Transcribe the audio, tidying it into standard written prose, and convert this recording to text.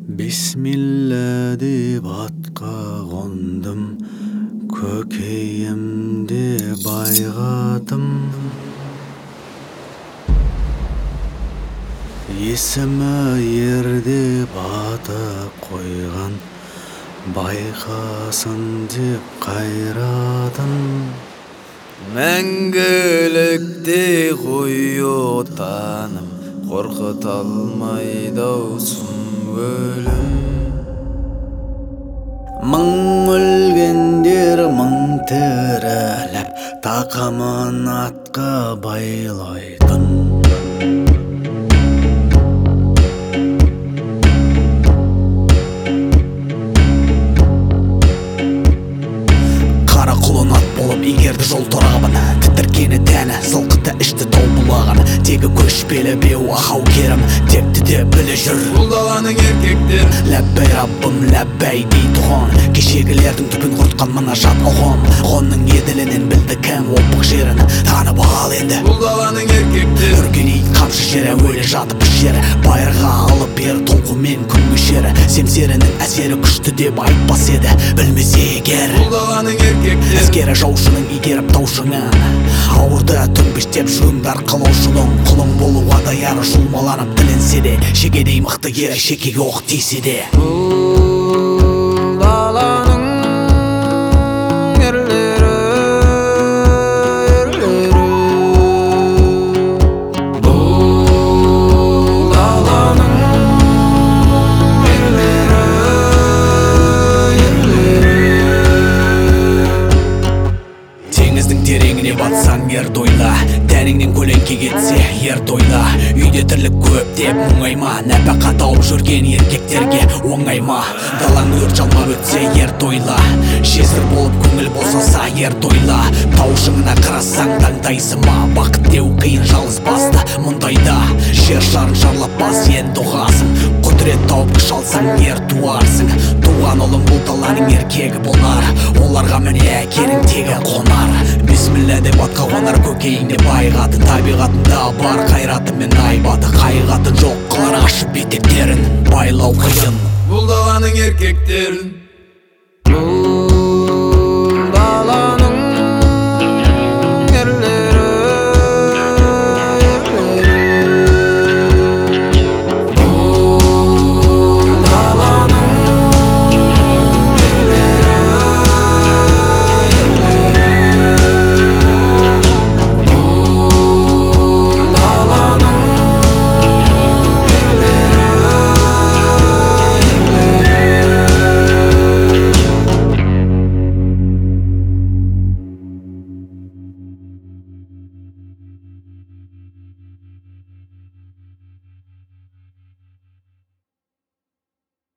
Бисмилла деп атқа қондым, көкейімде байғадым. Есімі ер деп аты қойған, байқасын деп қайрадым. Мәңгілікте ғой отаным, қорқыта алмайды-ау сұм өлім. Мың өлгендер мың тіріліп, тақымын атқа байлайтын. Қара құлын ат болып игерді жол торабын, тітіркені тәні, сылқыты ішті тау бұлағын. Тегі көшпелі беу ахау керім, текті де білі жүр бұл даланың еркектер. Ләббәй раббым, ләббәй дейтұғын, кешегілердің түпін құртқан мына жат ұғым. Ғонның еділінен білді кәм опық жерін, танып ал енді бұл даланың еркектер. Үргенейт қамшы жері, өлі жатып жері, байырға алып бер толқумен күн көшері. Семсерінің әсері күшті деп айтпас еді, білмесе егер бұл даланың еркектер. Әскері жаушының игеріп таушыңын, ауырды төмпештеп жуыңдар қалаушының. Құлың болуға даяр жұлмаланып тілінсе де, шегедей мықты ері шекеге оқ тисе де. Бұл даланың ерлері, бұл даланың ерлері. Теңіздің тереңіне батсаң ер тойла, тәніңнен көлеңке кетсе ер тойла. Үйде тірлік көп деп мұңайма, нәпақа тауып жүрген еркектерге оңайма. Далаң өрт жалмап өтсе ер тойла, жесір болып көңіл босаса ер тойла. Тау шыңына қарасаң таңдайсың ма, бақыт деу қиын жалғыз басты мұндайда. Жер шарын шарлап бас енді ұғасың, құдірет тауып күш алсаң ер туарсың. Туған ұлың бұл даланың еркегі болар, оларға міне әкенің тегі қонар. Бисмилла деп атқа қонар, көкейіңде байғаты, табиғатында бар қайраты мен айбаты. Қайғатын жоқ қылар ашып етектерін, байлау қиын бұл даланың еркектерін.